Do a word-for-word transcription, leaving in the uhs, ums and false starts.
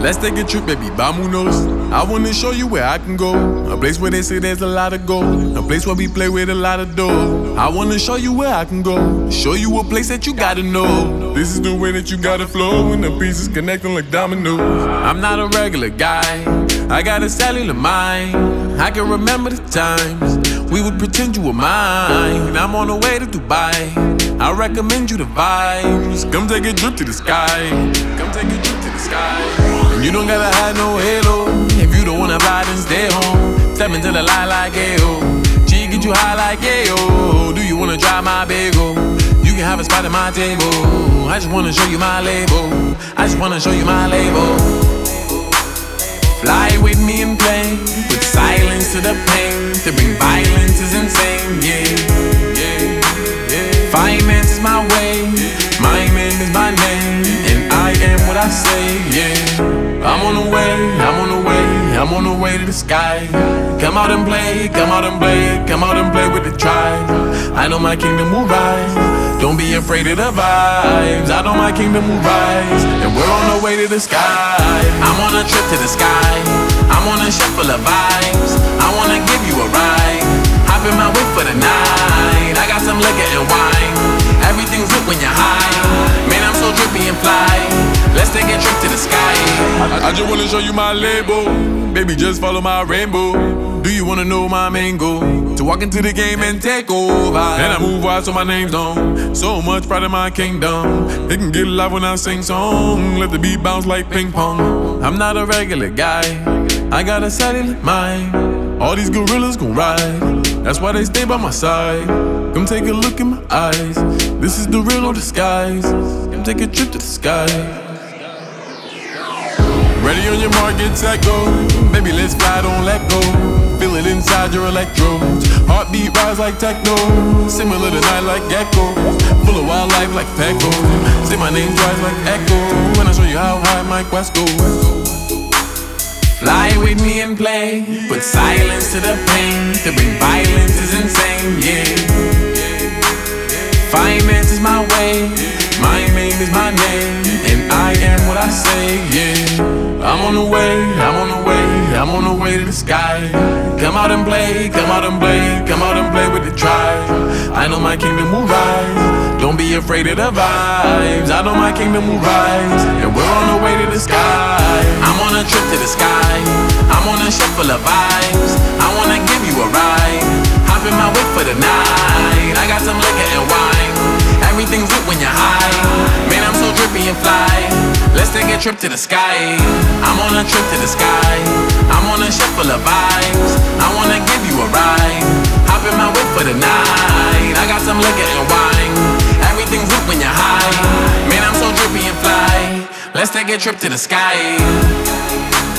Let's take a trip, baby, vámonos. I wanna show you where I can go. A place where they say there's a lot of gold. A place where we play with a lot of dough. I wanna show you where I can go. Show you a place that you gotta know. This is the way that you gotta flow, and the pieces connecting like dominoes. I'm not a regular guy, I got a cellular mind. I can remember the times we would pretend you were mine. I'm on the way to Dubai, I recommend you the vibes. Come take a trip to the sky. Come take a trip to the sky. And you don't gotta hide no halo. If you don't wanna ride, then stay home. Step into the light like ayo. G get you high like ayo. Do you wanna try my bagel? You can have a spot at my table. I just wanna show you my label. I just wanna show you my label. Fly with me and play. Put silence to the pain. To bring violence is insane, yeah, yeah, yeah. Finance is my way. My name is my name. And I am what I say, yeah. I'm on the way, I'm on the way, I'm on the way to the sky. Come out and play, come out and play, come out and play with the tribe. I know my kingdom will rise. Don't be afraid of the vibes. I know my kingdom will rise. And we're on the way to the sky. I'm on a trip to the sky. I'm on a ship full of vibes. I wanna give you a ride. Hop in my whip for the night. I got some liquor and wine. Everything's lit when you're high. Man, I'm so drippy and fly. Let's take a trip to the sky. I, I just wanna show you my label. Baby, just follow my rainbow. Do you wanna know my main goal? To walk into the game and take over. And I move wide so my name's known. So much pride in my kingdom. It can get live when I sing song. Let the beat bounce like ping pong. I'm not a regular guy, I got a cellular mind. All these gorillas gon' ride. That's why they stay by my side. Come take a look in my eyes. This is the real or disguise. Come take a trip to the sky. Ready on your mark, get set, go. Baby, let's fly, don't let go. Feel it inside your electrodes. Heartbeat rise like techno. Similar to night like gecko. Full of wildlife like Pecco. Say my name twice like Echo. When I show you how high my quest goes. Fly with me and play. Put silence to the pain. To bring violence is insane, yeah. Finance is my way. My name is my name. And I am what I say, yeah. I'm on the way, I'm on the way, I'm on the way to the sky. Come out and play, come out and play, come out and play with the tribe. I know my kingdom will rise. Don't be afraid of the vibes. I know my kingdom will rise. And we're on the way to the sky. I'm on a trip to the sky. I'm on a ship full of vibes. I wanna give you a ride. Hop in my whip for the night. I got some liquor and wine. Everything's lit when you're high. Man, I'm so drippy and fly. Let's take a trip to the sky. I'm on a trip to the sky. I'm on a ship full of vibes. I wanna give you a ride. Hop in my whip for the night. I got some liquor and wine. Everything's lit when you're high. Man, I'm so drippy and fly. Let's take a trip to the sky.